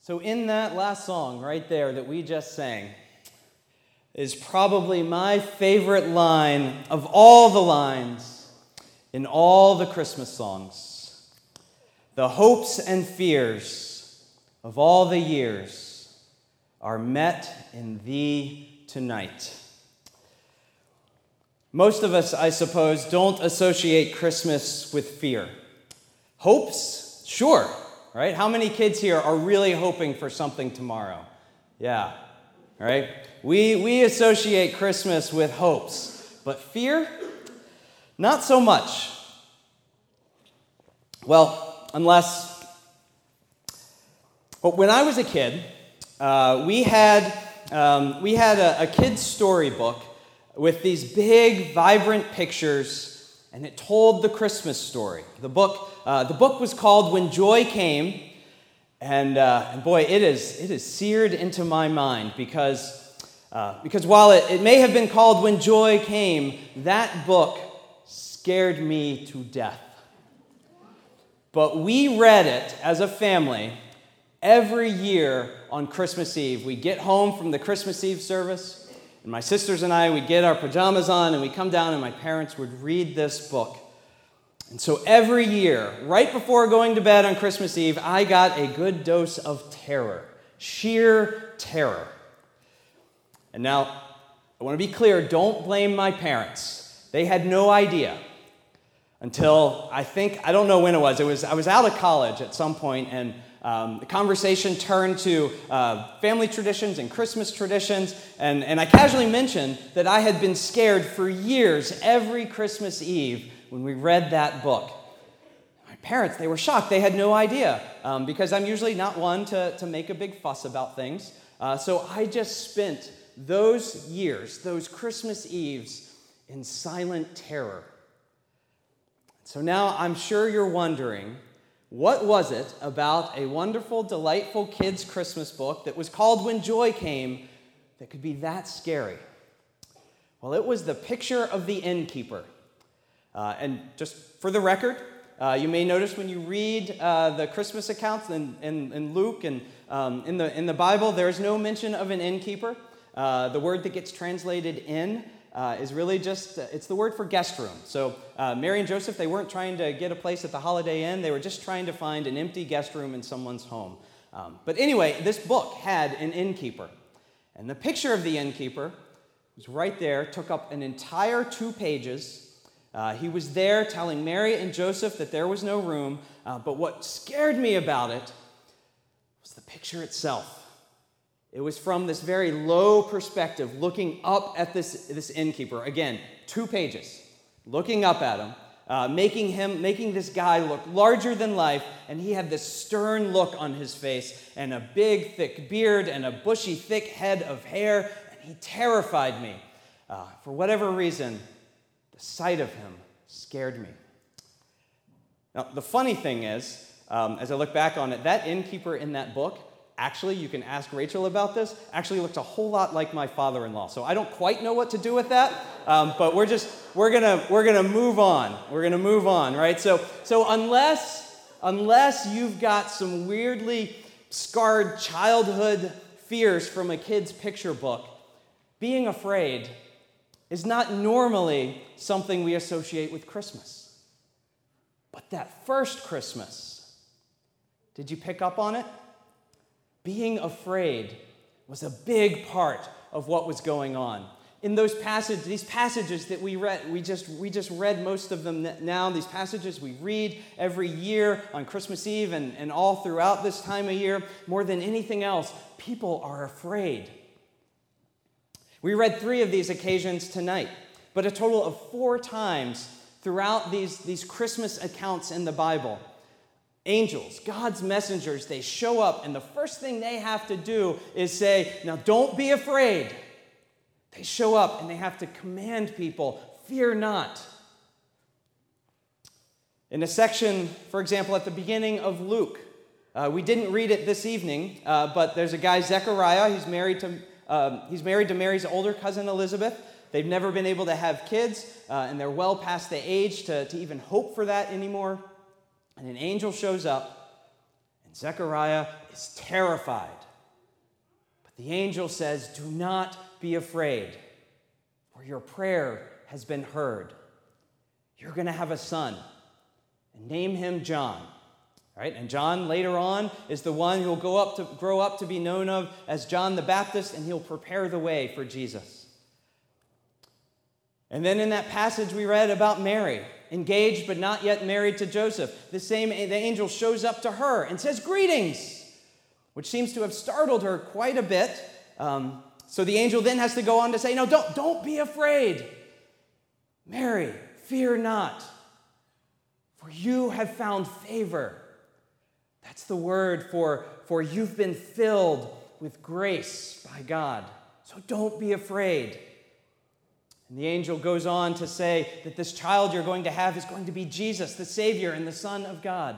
So in that last song right there that we just sang is probably my favorite line of all the lines in all the Christmas songs. The hopes and fears of all the years are met in thee tonight. Most of us, I suppose, don't associate Christmas with fear. Hopes? Sure. Right? How many kids here are really hoping for something tomorrow? Yeah, right? We associate Christmas with hopes, but fear? Not so much. Well, when I was a kid, we had a kid's storybook with these big, vibrant pictures, and it told the Christmas story. The book was called When Joy Came, and boy, it is seared into my mind because while it may have been called When Joy Came, that book scared me to death. But we read it as a family every year on Christmas Eve. We get home from the Christmas Eve service, and my sisters and I, we'd get our pajamas on, and we'd come down, and my parents would read this book. And so every year, right before going to bed on Christmas Eve, I got a good dose of terror, sheer terror. And now, I want to be clear, don't blame my parents. They had no idea until, I don't know when it was. I was out of college at some point, and the conversation turned to family traditions and Christmas traditions, and I casually mentioned that I had been scared for years every Christmas Eve when we read that book. My parents, they were shocked. They had no idea, because I'm usually not one to make a big fuss about things. So I just spent those years, those Christmas Eves, in silent terror. So now I'm sure you're wondering, what was it about a wonderful, delightful kids' Christmas book that was called When Joy Came that could be that scary? Well, it was the picture of the innkeeper. And just for the record, you may notice when you read the Christmas accounts in Luke and in the Bible, there's no mention of an innkeeper. The word that gets translated inn is really just, it's the word for guest room. So Mary and Joseph, they weren't trying to get a place at the Holiday Inn. They were just trying to find an empty guest room in someone's home. But anyway, this book had an innkeeper. And the picture of the innkeeper was right there, took up an entire 2 pages. He was there telling Mary and Joseph that there was no room. But what scared me about it was the picture itself. It was from this very low perspective, looking up at this innkeeper. Again, 2 pages, looking up at him, making this guy look larger than life, and he had this stern look on his face, and a big, thick beard, and a bushy, thick head of hair, and he terrified me. For whatever reason, the sight of him scared me. Now, the funny thing is, as I look back on it, that innkeeper in that book, actually, you can ask Rachel about this, actually looks a whole lot like my father-in-law. So I don't quite know what to do with that, but we're gonna move on. We're gonna move on, right? So unless you've got some weirdly scarred childhood fears from a kid's picture book, being afraid is not normally something we associate with Christmas. But that first Christmas, did you pick up on it? Being afraid was a big part of what was going on. In these passages that we read, we just read most of them now. These passages we read every year on Christmas Eve and all throughout this time of year. More than anything else, people are afraid. We read 3 of these occasions tonight, but a total of 4 times throughout these Christmas accounts in the Bible. Angels, God's messengers, they show up, and the first thing they have to do is say, now don't be afraid. They show up, and they have to command people, fear not. In a section, for example, at the beginning of Luke, we didn't read it this evening, but there's a guy, Zechariah. He's married to Mary's older cousin, Elizabeth. They've never been able to have kids, and they're well past the age to even hope for that anymore. And an angel shows up and Zechariah is terrified. But the angel says, do not be afraid, for your prayer has been heard. You're going to have a son, and name him John. Right? And John later on is the one who will grow up to be known of as John the Baptist, and he'll prepare the way for Jesus. And then in that passage we read about Mary, engaged but not yet married to Joseph. The angel shows up to her and says, greetings, which seems to have startled her quite a bit. So the angel then has to go on to say, no, don't be afraid. Mary, fear not, for you have found favor. That's the word for you've been filled with grace by God. So don't be afraid. And the angel goes on to say that this child you're going to have is going to be Jesus, the Savior and the Son of God.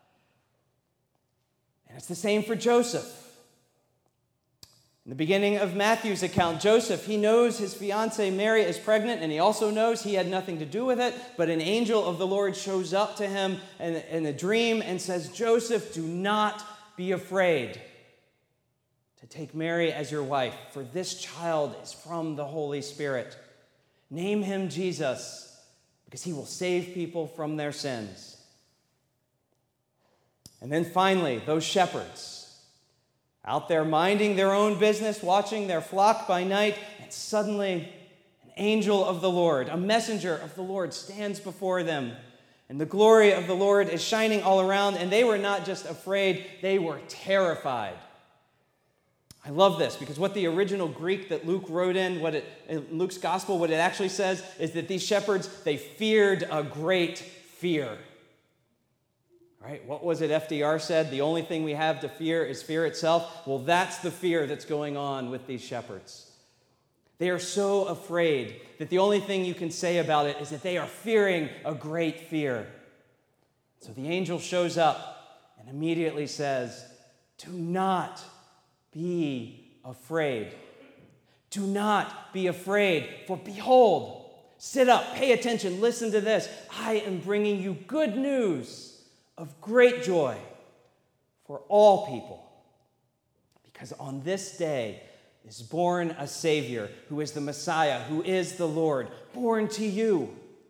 And it's the same for Joseph. In the beginning of Matthew's account, Joseph, he knows his fiancée Mary is pregnant, and he also knows he had nothing to do with it, but an angel of the Lord shows up to him in a dream and says, Joseph, do not be afraid to take Mary as your wife, for this child is from the Holy Spirit. Name him Jesus, because he will save people from their sins. And then finally, those shepherds, out there minding their own business, watching their flock by night, and suddenly an angel of the Lord, a messenger of the Lord, stands before them. And the glory of the Lord is shining all around, and they were not just afraid, they were terrified. I love this, because what the original Greek that Luke wrote in Luke's gospel, what it actually says is that these shepherds, they feared a great fear. Right? What was it FDR said? The only thing we have to fear is fear itself. Well, that's the fear that's going on with these shepherds. They are so afraid that the only thing you can say about it is that they are fearing a great fear. So the angel shows up and immediately says, do not be afraid. Do not be afraid, for behold, sit up, pay attention, listen to this. I am bringing you good news of great joy for all people, because on this day is born a Savior who is the Messiah, who is the Lord, born to you.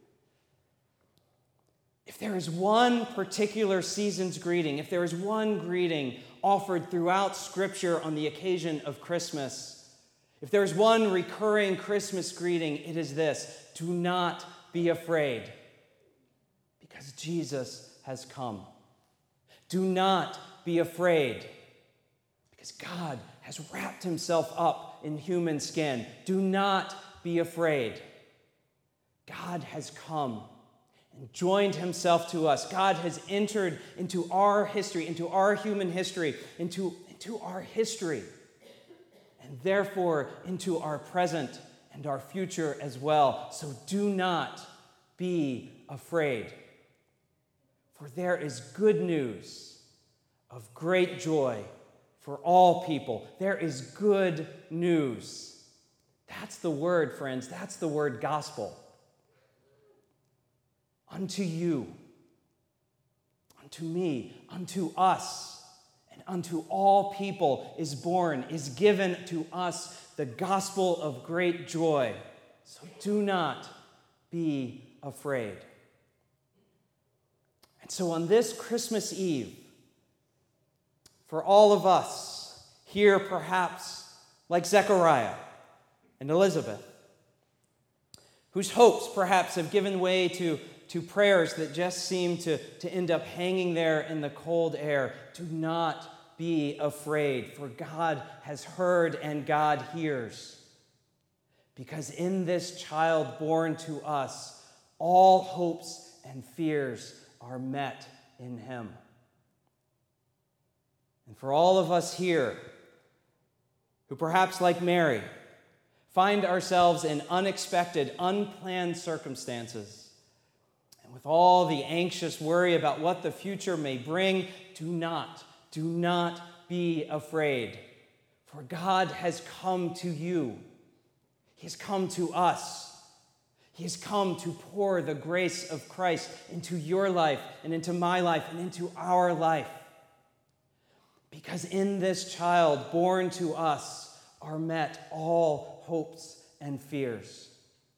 If there is one particular season's greeting, if there is one greeting offered throughout Scripture on the occasion of Christmas, if there is one recurring Christmas greeting, it is this: do not be afraid, because Jesus has come. Do not be afraid, because God has wrapped himself up in human skin. Do not be afraid. God has come and joined himself to us. God has entered into our history, into our human history, into our history, and therefore into our present and our future as well. So do not be afraid. For there is good news of great joy for all people. There is good news. That's the word, friends. That's the word gospel. Unto you, unto me, unto us, and unto all people is born, is given to us the gospel of great joy. So do not be afraid. And so on this Christmas Eve, for all of us here, perhaps like Zechariah and Elizabeth, whose hopes perhaps have given way to prayers that just seem to end up hanging there in the cold air, do not be afraid, for God has heard and God hears. Because in this child born to us, all hopes and fears are met in him. And for all of us here, who perhaps like Mary, find ourselves in unexpected, unplanned circumstances, and with all the anxious worry about what the future may bring, do not be afraid. For God has come to you. He has come to us. He has come to pour the grace of Christ into your life and into my life and into our life. Because in this child born to us are met all hopes and fears.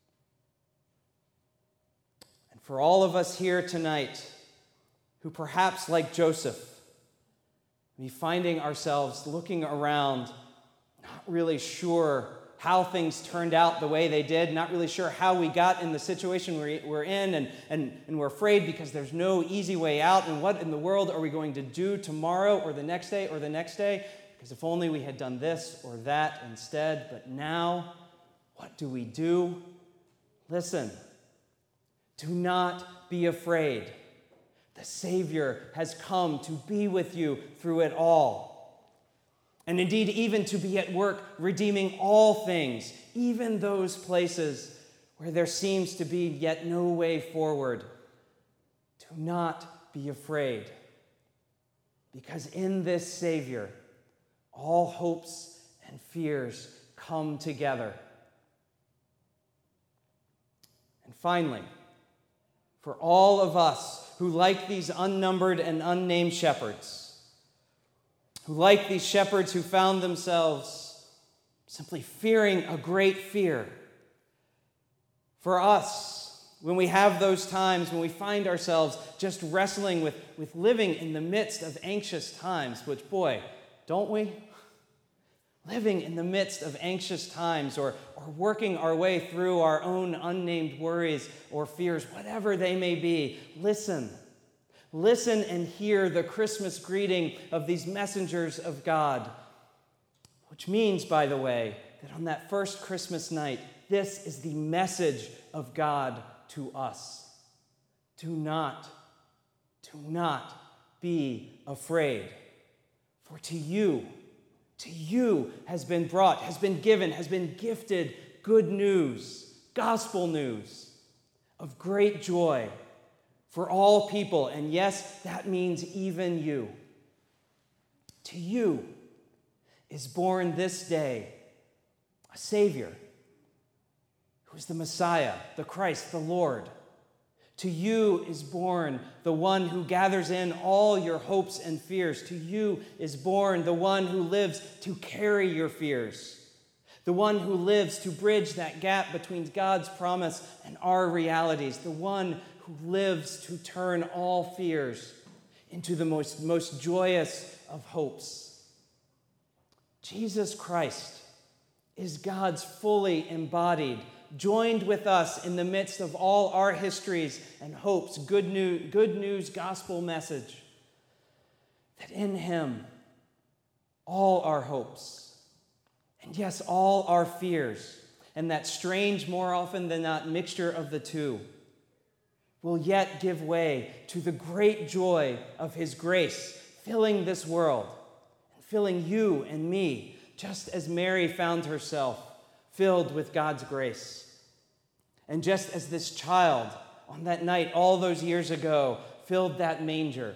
And for all of us here tonight, who perhaps like Joseph, be finding ourselves looking around, not really sure how things turned out the way they did, not really sure how we got in the situation we're in, and we're afraid because there's no easy way out, and what in the world are we going to do tomorrow or the next day or the next day? Because if only we had done this or that instead, but now, what do we do? Listen, do not be afraid. The Savior has come to be with you through it all. And indeed, even to be at work redeeming all things, even those places where there seems to be yet no way forward. Do not be afraid. Because in this Savior, all hopes and fears come together. And finally, for all of us who, like these unnumbered and unnamed shepherds, who, like these shepherds who found themselves simply fearing a great fear, for us, when we have those times when we find ourselves just wrestling with living in the midst of anxious times, which, boy, don't we? Living in the midst of anxious times or working our way through our own unnamed worries or fears, whatever they may be, listen. Listen and hear the Christmas greeting of these messengers of God, which means, by the way, that on that first Christmas night, this is the message of God to us. Do not be afraid, for to you has been brought, has been given, has been gifted good news, gospel news of great joy for all people. And yes, that means even you. To you is born this day a Savior who is the Messiah, the Christ, the Lord. To you is born the one who gathers in all your hopes and fears. To you is born the one who lives to carry your fears. The one who lives to bridge that gap between God's promise and our realities. The one who lives to turn all fears into the most joyous of hopes. Jesus Christ is God's fully embodied, joined with us in the midst of all our histories and hopes, good news gospel message, that in him all our hopes, and yes, all our fears, and that strange, more often than not, mixture of the two, will yet give way to the great joy of his grace, filling this world, and filling you and me, just as Mary found herself filled with God's grace. And just as this child on that night all those years ago filled that manger.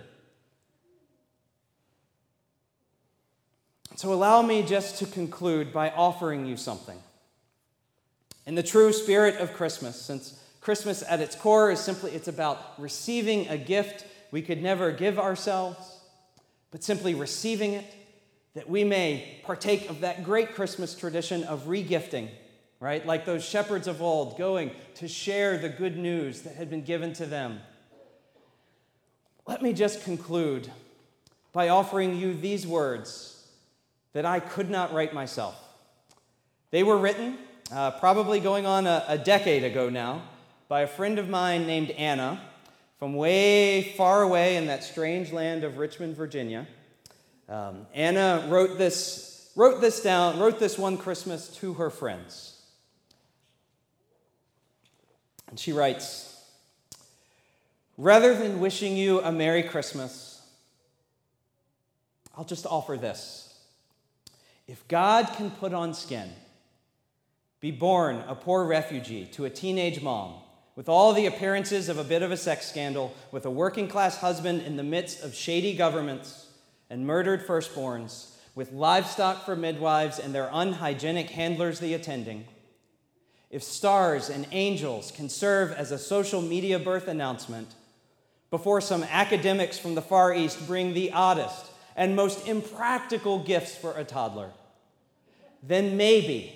So allow me just to conclude by offering you something. In the true spirit of Christmas, since Christmas at its core is simply, it's about receiving a gift we could never give ourselves, but simply receiving it, that we may partake of that great Christmas tradition of regifting, right? Like those shepherds of old going to share the good news that had been given to them. Let me just conclude by offering you these words that I could not write myself. They were written, probably going on a decade ago now, by a friend of mine named Anna from way far away in that strange land of Richmond, Virginia. Anna wrote this one Christmas to her friends. And she writes, "Rather than wishing you a Merry Christmas, I'll just offer this. If God can put on skin, be born a poor refugee to a teenage mom, with all the appearances of a bit of a sex scandal, with a working-class husband in the midst of shady governments and murdered firstborns, with livestock for midwives and their unhygienic handlers the attending, if stars and angels can serve as a social media birth announcement before some academics from the Far East bring the oddest and most impractical gifts for a toddler, then maybe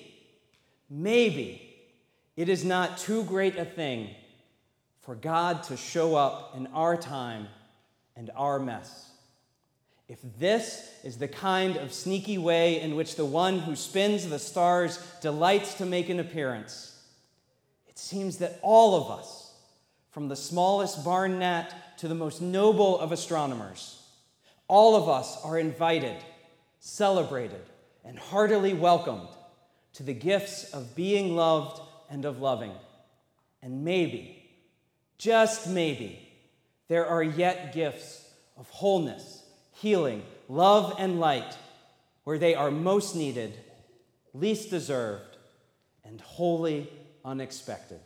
it is not too great a thing for God to show up in our time and our mess. If this is the kind of sneaky way in which the one who spins the stars delights to make an appearance, it seems that all of us, from the smallest barn gnat to the most noble of astronomers, all of us are invited, celebrated, and heartily welcomed to the gifts of being loved and of loving. And maybe, just maybe, there are yet gifts of wholeness, healing, love, and light where they are most needed, least deserved, and wholly unexpected.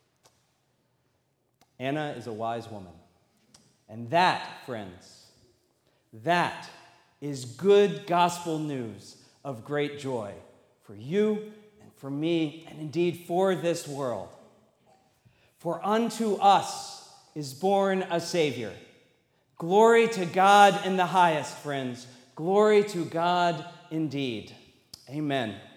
Anna is a wise woman. And that, friends, that is good gospel news of great joy for you and for me, and indeed for this world. For unto us is born a Savior. Glory to God in the highest, friends. Glory to God indeed. Amen.